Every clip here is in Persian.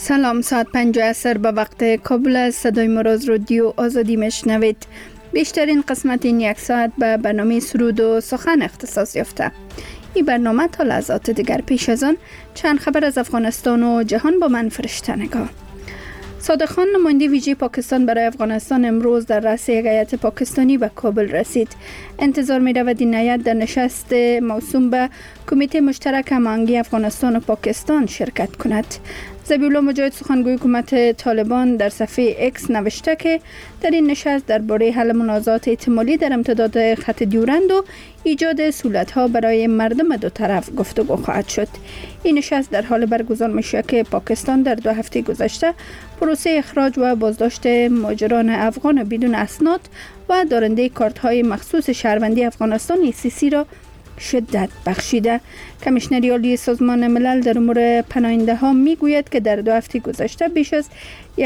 سلام، ساعت 5 عصر به وقت کابل است. صدای مراز رادیو آزادی میشنوید. بیشترین قسمت این یک ساعت به برنامه سرود و سخن اختصاص یافته. این برنامه تا لحظات دیگر. پیش از آن چند خبر از افغانستان و جهان با من فرشته نگاه. صادق خان، نماینده ویژه پاکستان برای افغانستان، امروز در رأس یک هیئت پاکستانی به کابل رسید. انتظار می رود این هیئت در نشست موسوم به کمیته مشترک هماهنگی افغانستان و پاکستان شرکت کند. ذبیح الله مجاهد، سخنگوی حکومت طالبان، در صفحه اکس نوشته که در این نشست درباره حل منازعات احتمالی در امتداد خط دیورند و ایجاد سهولت‌ها برای مردم دو طرف گفتگو خواهد شد. این نشست در حال برگزار میشه که پاکستان در 2 هفته گذشته پروسه اخراج و بازداشت مهاجران افغان بدون اسناد و دارنده کارت‌های مخصوص شهروندی افغانستان ECC را شدت بخشیده. کمیشنر عالی سازمان ملل در امور پناهنده ها می گوید که در 2 هفته گذشته بیش از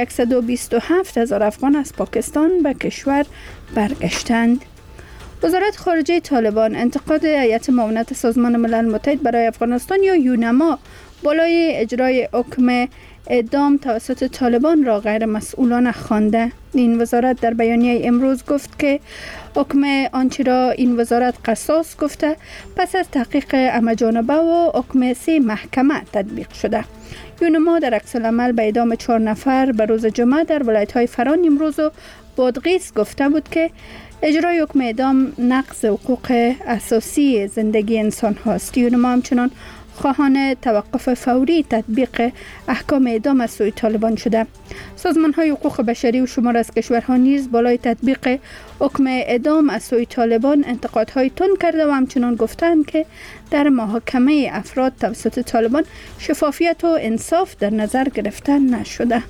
127,000 افغان از پاکستان به کشور برگشتند. وزارت خارجه طالبان انتقاد هیئت معاونت سازمان ملل متحد برای افغانستان یا یونما بالای اجرای حکم اعدام توسط طالبان را غیر مسئولانه خوانده. این وزارت در بیانیه امروز گفت که حکم آنچه را این وزارت قصاص گفته پس از تحقیق همه‌جانبه و حکم 3 محکمه تطبیق شده. یونما در عکس‌العمل به اعدام 4 نفر به روز جمعه در ولایت‌های فرا، نیمروز و بادغیس گفته بود که اجرای حکم اعدام نقض حقوق اساسی زندگی انسان هاست. یونما همچنان خواهان توقف فوری تطبیق احکام اعدام از سوی طالبان شده. سازمان‌های حقوق بشری و شمار از کشورها نیز بالای تطبیق حکم اعدام از سوی طالبان انتقادهای تند کرده و همچنان گفتند که در محاکمه افراد توسط طالبان شفافیت و انصاف در نظر گرفته نشده.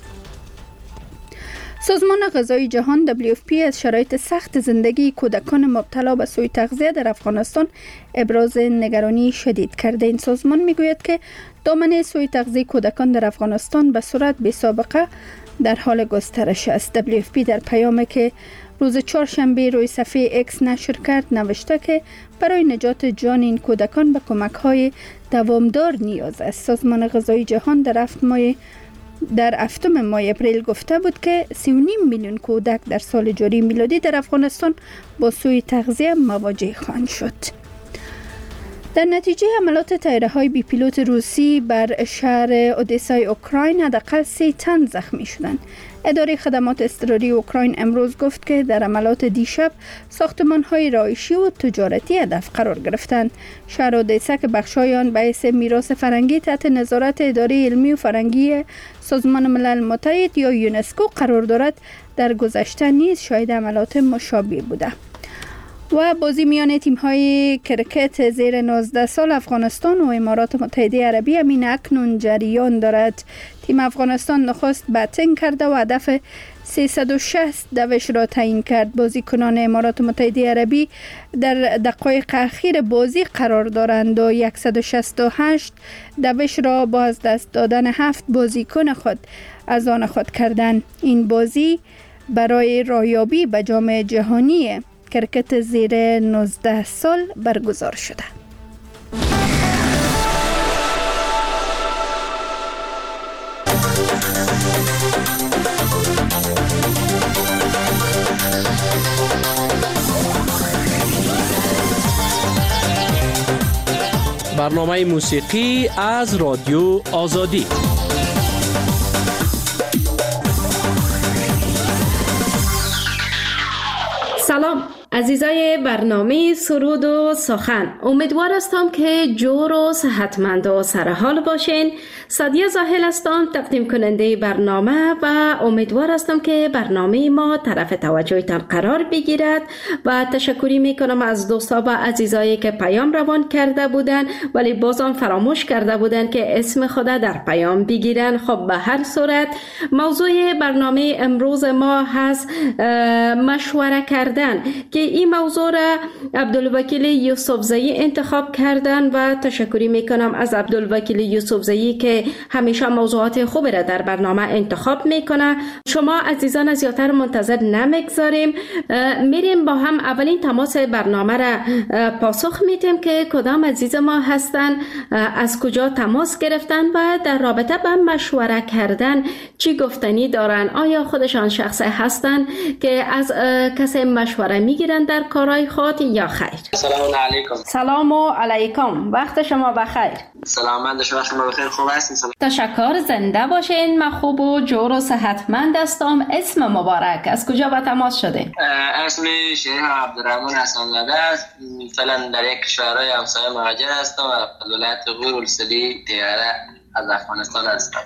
سازمان غذایی جهان WFP از شرایط سخت زندگی کودکان مبتلا به سوء تغذیه در افغانستان ابراز نگرانی شدید کرده. این سازمان میگوید که دامنه سوء تغذیه کودکان در افغانستان به صورت بی‌سابقه در حال گسترش است. WFP در پیامی که روز چهارشنبه روی صفحه اکس نشر کرد نوشته که برای نجات جان این کودکان به کمک‌های دوامدار نیاز است. سازمان غذایی جهان در هفتم ماه اپریل گفته بود که 3.5 میلیون کودک در سال جاری میلادی در افغانستان با سوء تغذیه مواجه خواهند شد. در نتیجه حملات طیاره‌های بی پیلوت روسی بر شهر اودسای اوکراین حداقل 3 تن زخمی شدند. اداره خدمات اضطراری اوکراین امروز گفت که در حملات دیشب ساختمان‌های رهایشی و تجارتی هدف قرار گرفتند. شهر اودسا که بخش‌های آن به حیث میراث فرهنگی تحت نظارت اداره علمی و فرهنگی سازمان ملل متحد یا یونسکو قرار دارد، در گذشته نیز شاهد حملات مشابه بوده. و بازی میان تیم‌های کرکت زیر 19 سال افغانستان و امارات متحده عربی همین اکنون جریان دارد. تیم افغانستان نخست بتینگ کرده و هدف 360 دوش را تعیین کرد. بازیکنان امارات متحده عربی در دقایق اخیر بازی قرار دارند و 168 دوش را با از دست دادن 7 بازیکن خود از آن خود کردند. این بازی برای رایابی به جام جهانی کرکت زیر 19 سال برگزار شده. برنامه موسیقی از رادیو آزادی. سلام عزیزای برنامه سرود و سخن، امیدوار هستم که جور و صحتمند و سرحال باشین. سادیه زاهل هستم، تقدیم کننده برنامه و امیدوار هستم که برنامه ما طرف توجهتان قرار بگیرد و تشکری میکنم از دوستا و عزیزایی که پیام روان کرده بودن ولی بازم فراموش کرده بودن که اسم خود در پیام بگیرن. خب به هر صورت موضوع برنامه امروز ما هست مشوره کردن، که این موضوع را عبدالوکیل یوسفزئی انتخاب کردن و تشکری میکنم از عبدالوکیل یوسفزئی که همیشه موضوعات خوبی را در برنامه انتخاب میکنه. شما عزیزان زیادتر منتظر نمیگذاریم، میریم با هم اولین تماس برنامه را پاسخ میدیم که کدام عزیز ما هستن، از کجا تماس گرفتن و در رابطه با مشوره کردن چی گفتنی دارن. آیا خودشان شخصی هستن که از کسی مشوره میگیرن در کارهای خود یا خیر؟ سلام علیکم. سلام علیکم، وقت شما بخیر. سلامت شما بخیر، خوب هستین؟ تشکر، زنده باشین. من خوب و جور و صحتمند هستم. اسم مبارک، از کجا به تماس شده؟ اسمی شیخ عبدالرحمن حسن زاده است. فعلا در یک کشورهای همسایه مهاجر هستم و ولایت غور السلی تیاره از افغانستان هستم.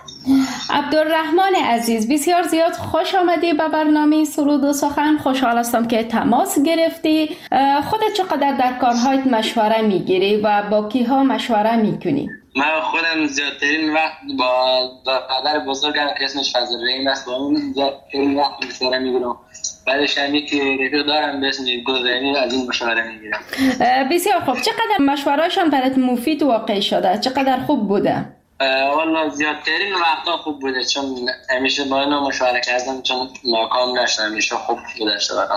عبدالرحمن عزیز، بسیار زیاد خوش آمدی به برنامه سرود و سخن. خوشحال هستم که تماس گرفتی. خودت چقدر در کارهایت مشوره میگیری و با کیها مشوره میکنی؟ من خودم زیادترین وقت با پدر بزرگم که اسمش فضل الرحیم است با اون زیادترین وقت مشوره میگیرم. بعدش هم یک رفیق دارم به اسم گلزنی، از این مشوره میگیرم. بسیار خوب. چقدر مشورهشان برات مفید واقع شده؟ چقدر خوب بوده؟ والله زیادترین وقتا خوب بوده، چون همیشه با اینا مشوره کردم چون ناکام نشدم، همیشه خوب بوده شدم.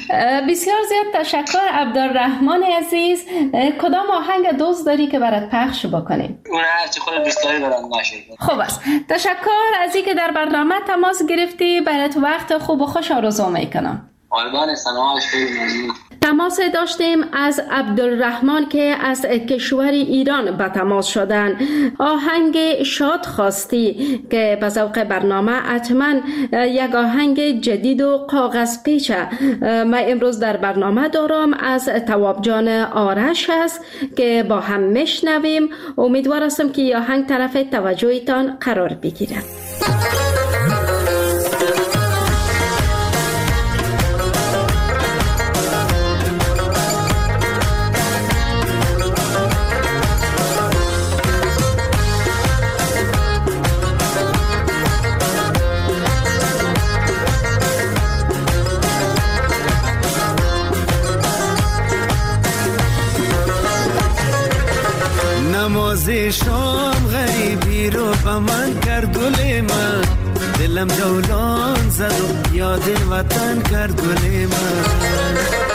بسیار زیاد تشکر عبدالرحمن عزیز. کدام آهنگ دوست داری که برات پخش بکنیم؟ اون هرچی خود دوست داری برام باشه. خوب است. تشکر از اینکه در برنامه تماس گرفتی. برات وقت خوب و خوش آرزو میکنم. قربان سلامت، خیلی ممنون. تماس داشتیم از عبدالرحمن که از کشور ایران به تماس شدن. آهنگ شاد خواستی که به ذوق برنامه حتما یک آهنگ جدید و کاغذ پیچه من امروز در برنامه دارم از تواب جان آرش است که با هم میشنویم. امیدوار هستم که آهنگ طرف توجهتان قرار بگیرد. نماز شام غریبی رو به من کرد گل من، دلم جولان زد و یاد وطن کرد گل من.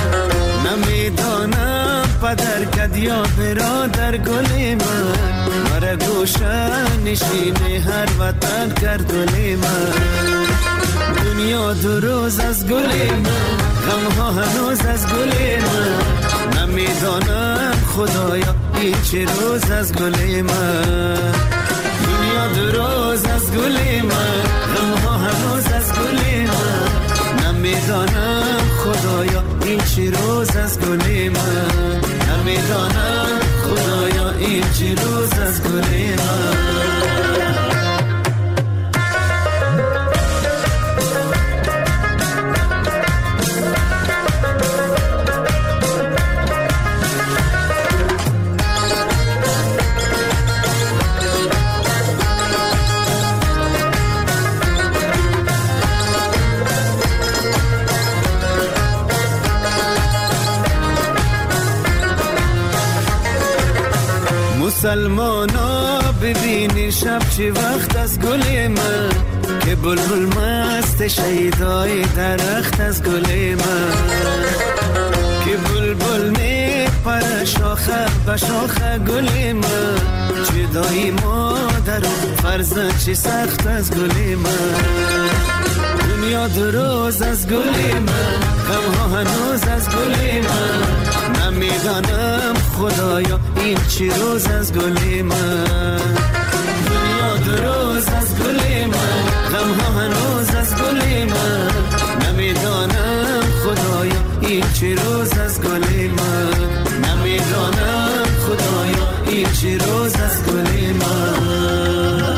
نمیدانم پدر کد یا برادر گل من، مرا گوشه نشین هر وطن کرد گل من. دنیا دو روز از گل من، غمها هنوز از گل من. نمیدانم خدایا این چه روز از گل من. دنیا دو روز از گل من، غمها هنوز از گل من. نمیدانم خدایا این چه روز از گل من. نمیدانم خدایا این چه روز از گل من. مسلمانا ببینی شب چه وقت از گل من، که بلبل مست شیدای درخت از گل من. که بلبل می پر شاخه به شاخه گل من، چه دایی مادر و فرزند چه سخت از گل من. دنیا دو روز از گل من، غمها هنوز از گل من. نمیدانم خدایا این چی روز از گل من. دنیا دو روز از گل من، غمها هنوز از گل من. نمیدانم خدایا این چی روز از گل من. نمیدانم خدایا این چی روز از گل من.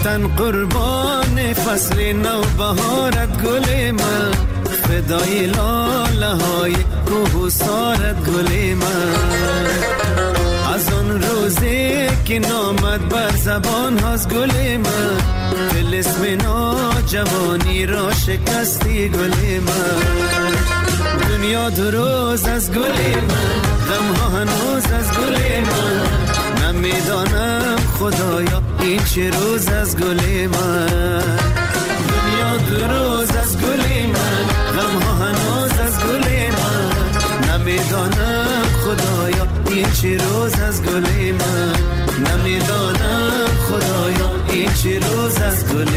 وطن قربان فصل نو بهارت گل من، فدای لاله های کوهسارت گل من. از آن روزی که نامد بر زبان هاست گل من، طلسم نوجوانی را شکستی گل من. دنیا دو روز از گل من، غم ها هنوز از گل من. نمیدانم خدایا این چه روز از گل من. دنیا دو روز از گل من، غم ها هنوز از گل من. نمیدانم خدایا این چه روز از گل من. نمیدانم خدایا این چه روز از گل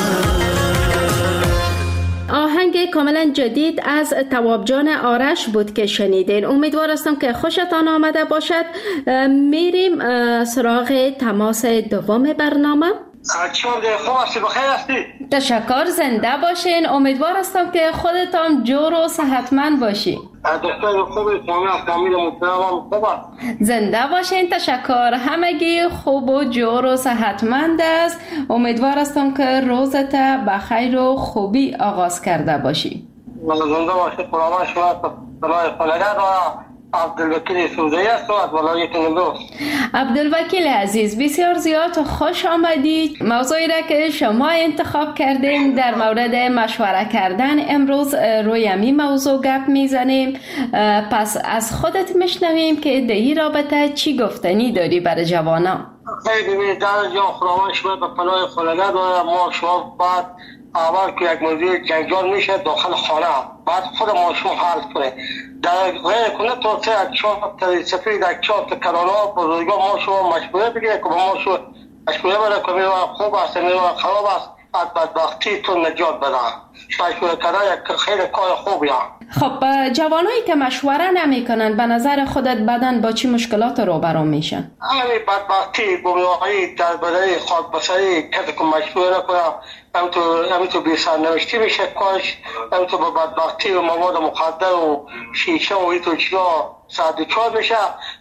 من. آهنگ کاملا جدید از تواب جان آرش بود که شنیدین. امیدوار هستم که خوشتان آمده باشد. میریم سراغ تماس دوم برنامه. خوب هستی؟ بخیر هستی؟ تشکر، زنده باشین. امیدوار هستم که خودتان جور و صحتمند باشی. دکتر خوبی، فامیل محترمم خوبه. زنده باشین. تشکر. همگی خوب و جور و صحتمند است. امیدوار هستم که روزت بخیر و خوبی آغاز کرده باشی. زنده باشی. قربان شما. برای خلقت و عبدالوکیل سوزه‌ای است و از ولایت نیمروز. عبدالوکیل عزیز، بسیار زیاد خوش آمدید. موضوعی را که شما انتخاب کردین در مورد مشوره کردن، امروز روی همین موضوع گپ میزنیم. پس از خودت میشنویم که در این رابطه چی گفتنی داری برای جوانان. خیلی ببینید در جا خداوند شما به پناه خلقت و ما شما بعد اول که یک موضوع جنجال میشه داخل خانه، بعد خود ما شما حل کنه در غیر کنه تا سه اکچار سفید اکچار تکرارا بزرگا ما شما مشبوره بگیره که ما شما مشبوره بره که میرون خوب است میرون خراب است از بدبختی تو نجات بدن. مشبوره کردن یک خیلی کار خوبی هم. خب جوانایی که مشوره نمی کنن به نظر خودت بدن با چی مشکلات روبرو میشن؟ همین بدبختی، گمراهی، دربدری، خاکبسری، کسی که مشوره کنه همینطور بی سرنوشتی میشه کارش، همینطور با بدبختی و مواد مخدر و شیشه و اینطور چیزا سردچار میشه.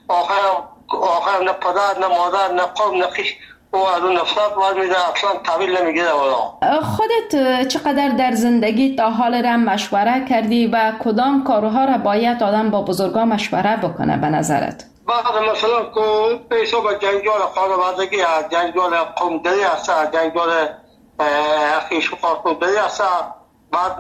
آخرم نه پدر نه مادر نه قوم نه خویش او از اون نفرت باید میده، اصلا تحویل نمیگیره. خودت چقدر در زندگی تا حال را مشوره کردی و کدام کارها را باید آدم با بزرگان مشوره بکنه به نظرت؟ بعد مثلا که پیسو با جنجال خانوادگی هست، جنجال قومداری هست، جنجال خیش و خاطرداری هست. بعد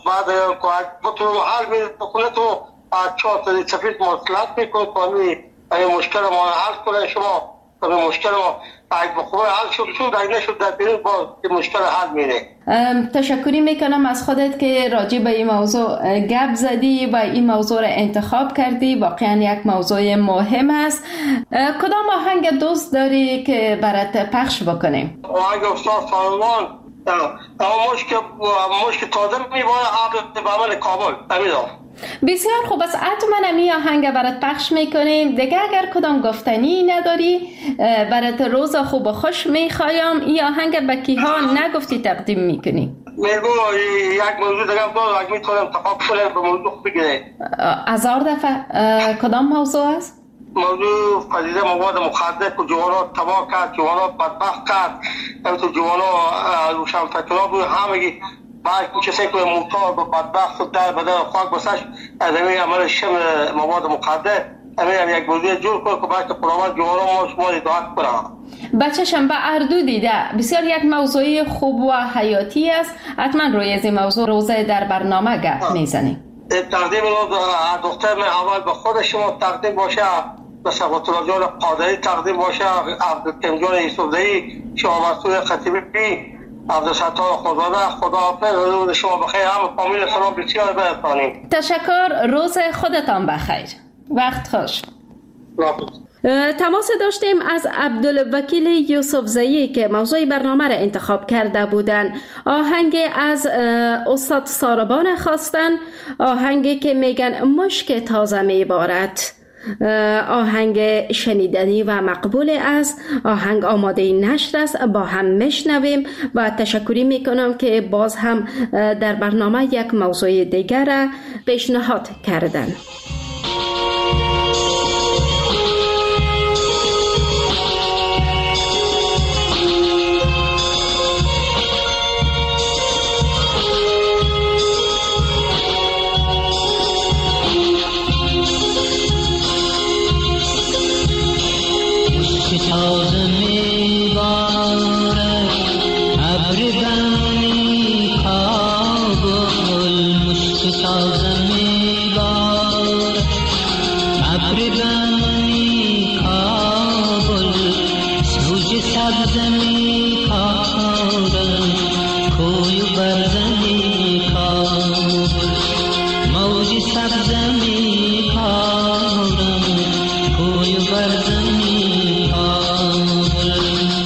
که تو حل میکنه تو چهار تا سفید مصلحت میکنه که این مشکل ما حل کنه. شما این مشکل ما اگه بخواه حل شد اگه نشد در بیرون با مشکل حل میره. تشکری میکنم از خودت که راجع به این موضوع گپ زدی و این موضوع را انتخاب کردی. واقعا یک موضوع مهم است. کدام آهنگ دوست داری که برات پخش بکنیم؟ آهنگ استاد سلیمان مشک تازه میباره عبد بامن کابل. بسیار خوب است. حتما می آهنگ برات پخش میکنیم. دیگه اگر کدام گفتنی نداری برات روز خوب و خوش میخوایم. این آهنگ به کیها نگفتی تقدیم میکنی؟ میگو یک موضوع دیگه دارم اگه میتونم انتخاب کنم به موضوع خوب بگیره. هزار دفعه کدام موضوع است؟ موضوع پدیده مواد مخدر که جوانا تباه کرد، جوانا بدبخت کرد، همینطور جوانا روشنفکرها بود همگی بعد کسی که معتاد و بدبخت و در بدن خاک بسش از همین عمل شم مواد مخدر همین یک موضوع جور کنه که باید که خداوند جوانا ما شما اطاعت کنه. بچه‌شم به اردو دیده بسیار یک موضوع خوب و حیاتی است. حتما روی از این موضوع روزه در برنامه گپ میزنیم. تقدیم دختر من اول به خود شما تقدیم باشه، به صفات الله جان قادری تقدیم باشه، عبدالکریم جان یوسفزئی، شما مسئول خطیبی، عبدالستار خداوند. خداحافظ، روز شما بخیر. هم فامیل سلام بسیار برسانیم. تشکر. روز خودتان بخیر. وقت خوش. تماس داشتیم از عبدالوکیل یوسفزئی که موضوع برنامه را انتخاب کرده بودن. آهنگ از استاد ساربان خواستن، آهنگی که میگن مشک تازه میبارد. آهنگ شنیدنی و مقبول است. آهنگ آماده نشر است. با هم میشنویم و تشکری میکنم که باز هم در برنامه یک موضوع دیگر را پیشنهاد کردن. موج سبز می کارم کوی برزن می کابل موج سبز می کارم کوی برزن می کابل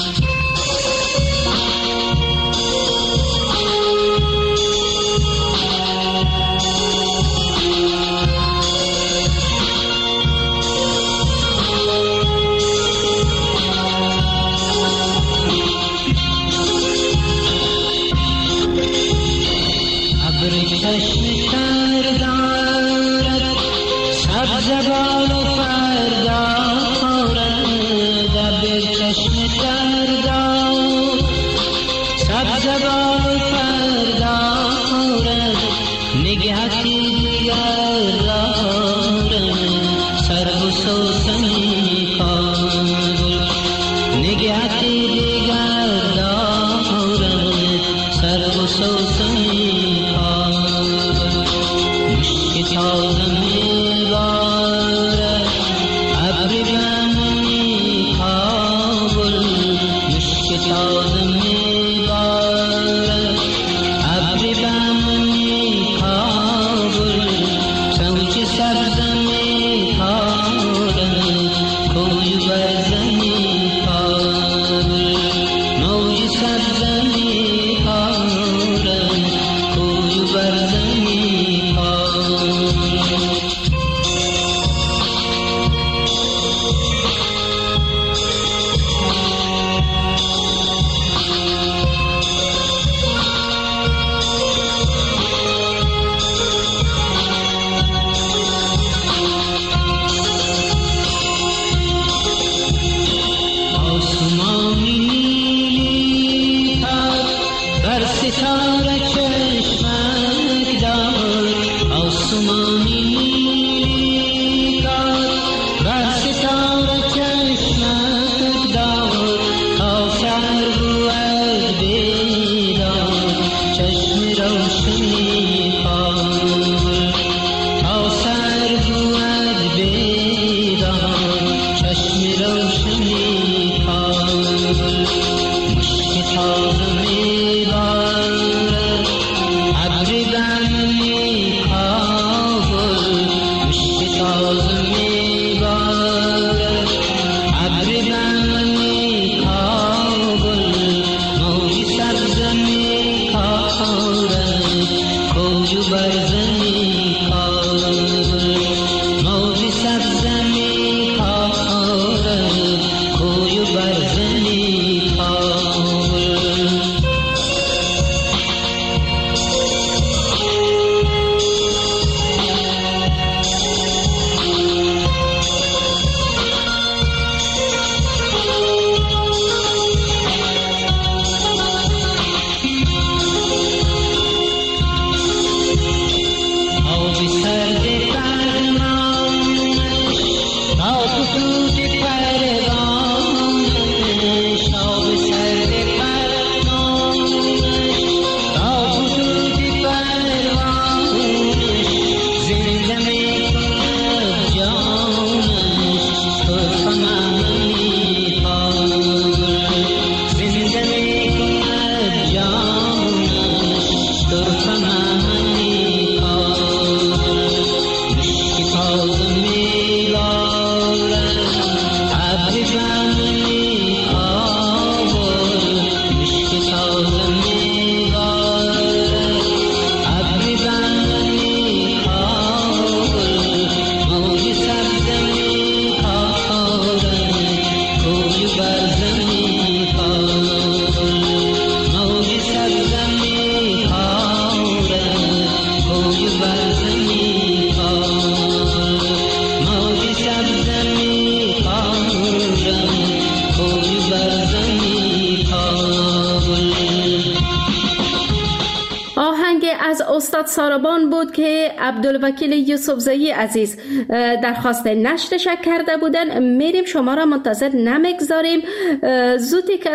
از استاد ساربان بود که عبدالوکیل یوسفزایی عزیز درخواست نشرش کرده بودن. میریم شما را منتظر نمیگذاریم، زودی که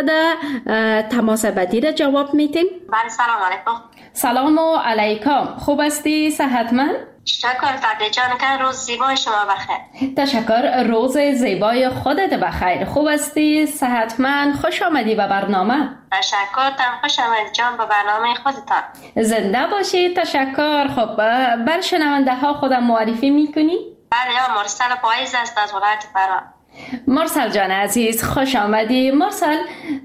تماس بعدی را جواب میتیم. بله سلام علیکم. سلام علیکم، خوب هستی؟ صحتمند؟ شکر سعدی جان، که روز زیبای شما بخیر. تشکر، روز زیبای خودت بخیر. خوب هستی؟ صحتمند؟ خوش آمدی به برنامه. تشکر، تم خوش آمدید جان به برنامه خودتان. زنده باشی. تشکر. خب بر شنونده ها خودم معرفی میکنی؟ بله، مرسل پاییز است از ولایت فرا. مرسل جان عزیز، خوش آمدی. مرسل،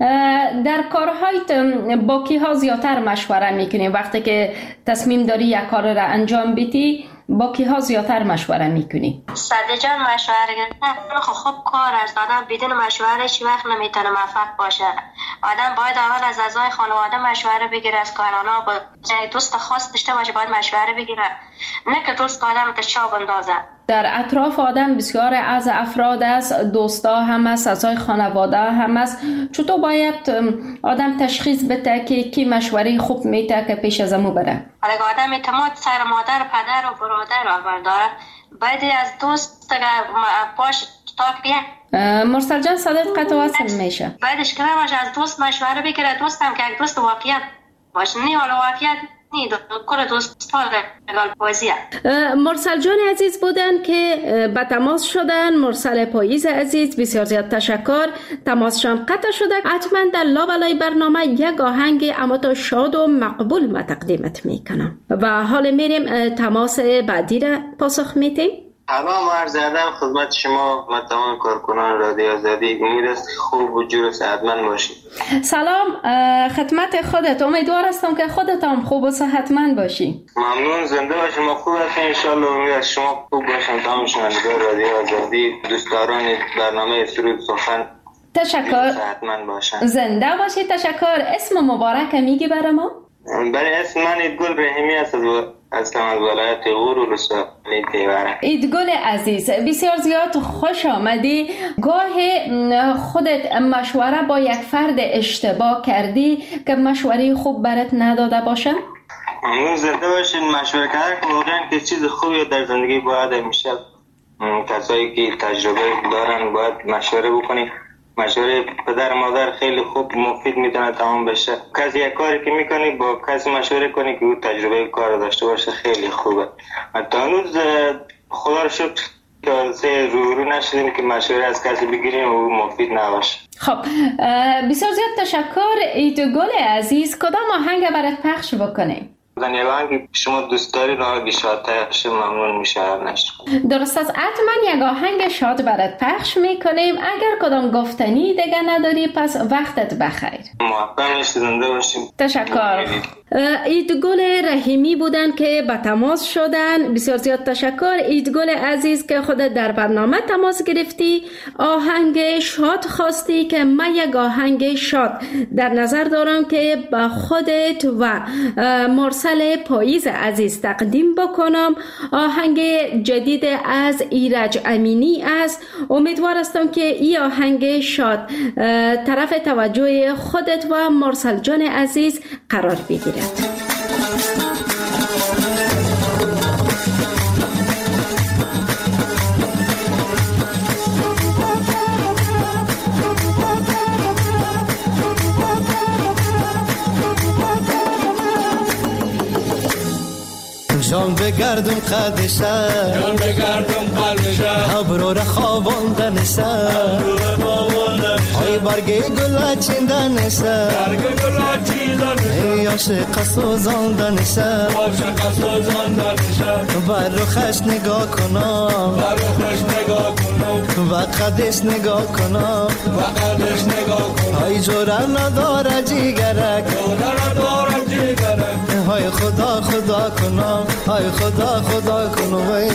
در کارهایت با کی ها زیادتر مشوره میکنی؟ وقتی که تصمیم داری یک کار را انجام بدی با کی ها زیادتر مشوره میکنی؟ سعدی جان، مشوره گرفتن خوب کار است. آدم بدون مشوره هیچ وقت نمیتونه موفق باشه. آدم باید اول از اعضای خانواده مشوره بگیره، از کارانا با دوست خاص داشته باشه، باید مشوره بگیره، نه که دوست آدم تشاب اندازه. در اطراف آدم بسیار از افراد است، دوستا هم است، اعضای خانواده هم است. چطور باید آدم تشخیص بده که کی مشوره خوب میته که پیش از امو بره؟ اگه آدم اعتماد سر مادر، پدر و برادر آور داره، باید از دوست پاش تاک مرسل جان، صدات قطع وصل میشه. بعدش که باشه از دوست مشوره بگیره. دوستم که دوست واقعیت باشه، نه حالا واقعیت نید کل دوست رگال پاییزیه. مرسل جان عزیز بودن که به تماس شدن. مرسل پاییز عزیز، بسیار زیاد تشکر. تماسشان قطع شده. حتما در لابلای برنامه یک آهنگ اما تا شاد و مقبول ما تقدیمت میکنم و حال میریم تماس بعدی را پاسخ میتیم. سلام عرض ادب خدمت شما و تمام کارکنان رادیو آزادی. امید است خوب و جور و صحتمند باشید. سلام خدمت خودت. امیدوار هستم که خودت هم خوب و صحتمند باشی. ممنون، زنده باشید. ما خوب هستیم ان شاء الله. امید است شما خوب باشید. تمام شنوندگان رادیو آزادی، دوستداران برنامه سرود سخن، تشکر. صحتمند باشند. زنده باشید. تشکر. اسم مبارک میگی برای ما؟ برای اسم من ایدگل رحیمی است از ولایت غور و ولسوالی تیوره. ایدگل عزیز، بسیار زیاد خوش آمدی. گاه خودت مشوره با یک فرد اشتباه کردی که مشوره خوب برات نداده باشه؟ ممنون، زنده باشید. مشوره کردن واقعا که چیز خوبی در زندگی باید همیشه کسایی که تجربه دارن باید مشوره بکنی. مشوره پدر مادر خیلی خوب مفید میتونه تمام بشه. کسی یک کاری که میکنی با کسی مشوره کنی که او تجربه کار داشته باشه خیلی خوبه. تا هنوز خدا رو شکر که رو نشدیم که مشوره از کسی بگیریم و او مفید نباشه. خب بسیار زیاد تشکر ایدگل عزیز. کدام آهنگ برات پخش بکنیم؟ یک آهنگ شما دوست دارید آهنگ شادتر ممنون میشه. درست است، حتما یک آهنگ شاد برات پخش میکنیم. اگر کدام گفتنی دیگه نداری پس وقتت بخیر. موفق باشید، زنده باشید. تشکر. ایدگل رحیمی بودن که به تماس شدن. بسیار زیاد تشکر ایدگل عزیز که خودت در برنامه تماس گرفتی. آهنگ شاد خواستی که من یک آهنگ شاد در نظر دارم که به خودت و مرسل پاییز عزیز تقدیم بکنم. آهنگ جدید از ایرج امینی است. امیدوار هستم که این آهنگ شاد طرف توجه خودت و مرسل جان عزیز قرار بگیرد. جان بگردم قدشه، جان بگردم قلبشه، ابرو را خواباندنشه، ای برگ گل چیندنشه، برگ گل چیندنشه، عاشق سوزاندنشه، عاشق سوزاندنشه، بر روخش نگاه کنم، بر روخش نگاه کنم، و قدش نگاه کنم، و قدش نگاه کنم، ای جوره نداره جیگرک، جوره نداره جیگرک، های خدا خدا کنم، های خدا خدا کنم.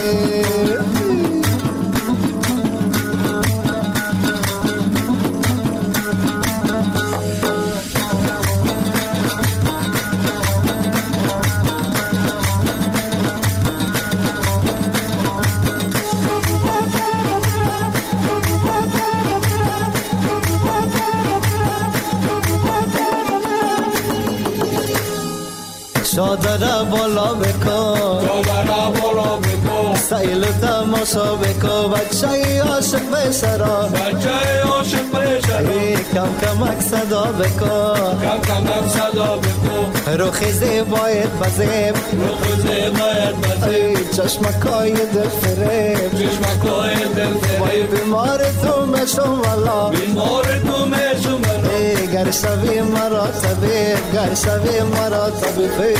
شادره بالا بکن، شادره بالا بکن، سیل و تماشا بکن بچه عاشق بشرا بچه عاشق بشرا کم کمک صدا بکن کم کمک صدا بکن روخ زیبایت بزیب روخ زیبایت بزیب چشمکای دل فریب چشمکای دل فریب بیمار تو مشم والا بیمار تو مشم والا گر شوی مرا طبیب گر شوی مرا طبیب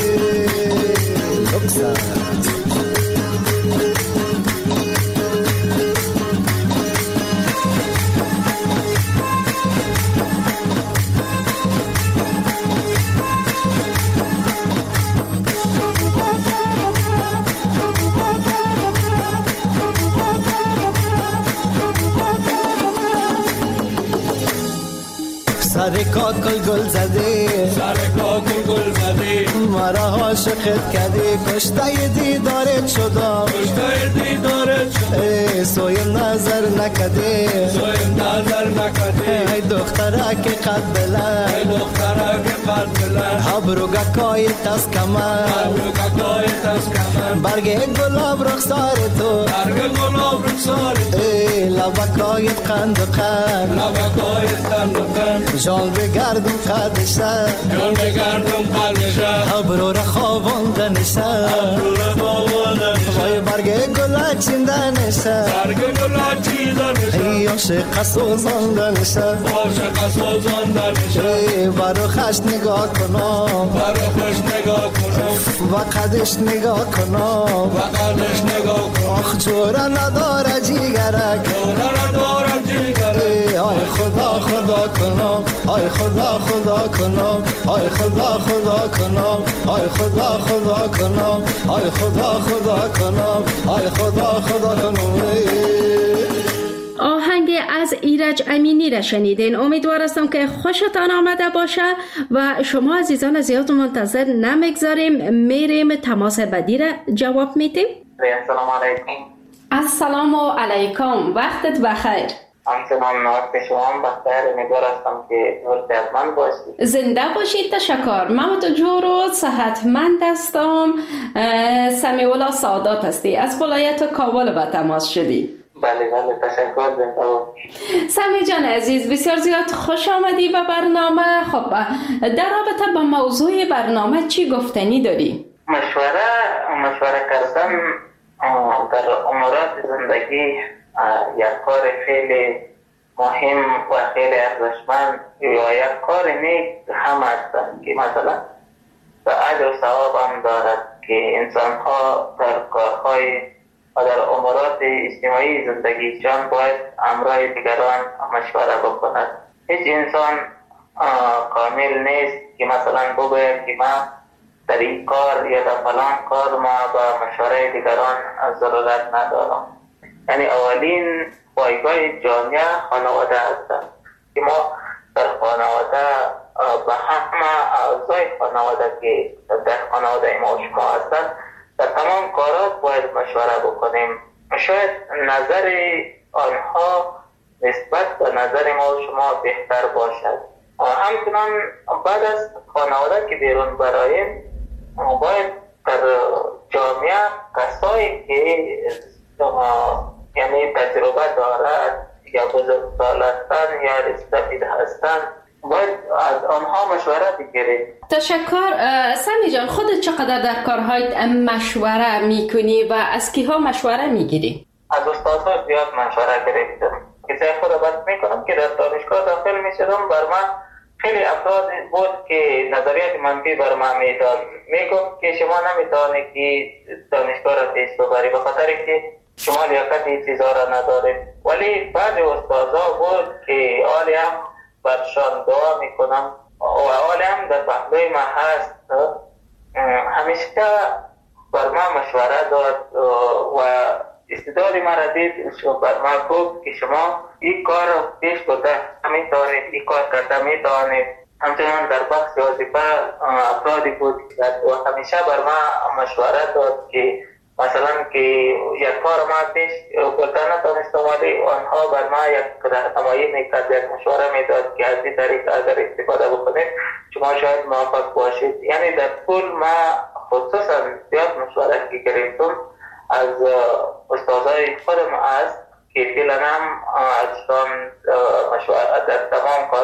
سر کاکل گل زدی سر کاکل گل زدی مرا عاشقت کردی کشته دیدارت شدم کشته دیدارت شدم سوی نظر نکردی سوی نظر نکردی ای دختره که قد بلند ای دختره که قد بلند ابروگکای تست کمر ابروگکای تست کمر برگ گلاب رخسار تو برگ گلاب رخسار تو لبکایت قند و قند لبکایت قند و قند جان بگردم قدشه جان بگردم قدشه ابرو را خوابانده نشه ابرو را خوابانده نشه وای برگ گلا چینده نشه برگ گلا چینده نشه ای عاشق سوزانده نشه عاشق سوزانده نشه برو خش نگاه کنم برو خش نگاه کنم و قدش نگاه کنم و قدش نگاه کنم آخ جوره نداره جیگرک جوره نداره جیگرک آی خدا خدا کنم آی خدا خدا کنم آی خدا خدا کنم آی خدا خدا کنم آی خدا خدا کنم آی خدا خدا کنم آهنگ از ایرج امینی را شنیدین. امیدوار هستم که خوشتان آمده باشه و شما عزیزان زیاد منتظر نمیگذاریم، میریم تماس بعدی را جواب میدیم. السلام علیکم. السلام علیکم، وقتت بخیر. همچنان وقت شما هم بخیر. امیدوار هستم که جور صحتمند باشید. زنده باشید. تشکر. من تو جور و صحتمند هستم. سمیولا سعادت هستی از ولایت کابل به تماس شدی. بله تشکر. سمی جان عزیز، بسیار زیاد خوش آمدی به برنامه. خب در رابطه با موضوع برنامه چی گفتنی داری؟ مشوره کردن در امورات زندگی یک کار خیلی مهم و خیلی ارزشمند یا یک کار نیک هم هستند که مثلا اجر و ثواب هم دارد که انسان ها در کارهای و در امورات اجتماعی زندگیشان باید همراه دیگران مشوره بکند. هیچ انسان کامل نیست که مثلا بگوید که من در این کار یا در فلان کار ما با مشوره دیگران ضرورت ندارم. یعنی اولین پایگاه جامعه خانواده هستند که ما در خانواده به همه اعضای خانواده که در خانواده ما و شما هستند در تمام کارات باید مشوره بکنیم. شاید نظر آنها نسبت به نظر ما و شما بهتر باشد. همچنان بعد از خانواده که بیرون برایم باید در جامعه کسایی که یعنی تجربه دارد یا بزرگسال هستند یا رسیده هستند باید از آنها مشوره بگیرید. تشکر. سمی جان، خودت چقدر در کارهای مشوره میکنی و از کیها مشوره میگیری؟ از استادها زیاد مشوره گرفتم. کسی خود بس میکنم که در دانشگاه داخل میشدم بر من خیلی افراد بود که نظریات منفی بر من میداد. میگفت که شما نمیتونید که دانشگاه را پیش ببری به خاطر که شما لیاقت این چیزها را ندارید. ولی بعضی استادها بود که حالی هم برشان دعا میکنم و حالی هم در پهلوی من هست، همیشه بر من مشوره داد و استعداد مرا دید بر من گفت که شما این کار را پیش برده میتوانید، این کار کرده میتوانید. همچنان در بخش وظیفه افرادی بود و همیشه بر من مشوره داد که مثلا که یک کار ما پیش بردن نتانستم ولی آنها بر ما یک راهنمایی میکرد، یک مشوره میداد که از این طریق اگر استفاده بکنید شما شاید موفق باشید. یعنی در کل ما خصوصا زیاد مشوره که گرفتم از استادای خودم است که فعلا هم ازشان مشورت در تمام کار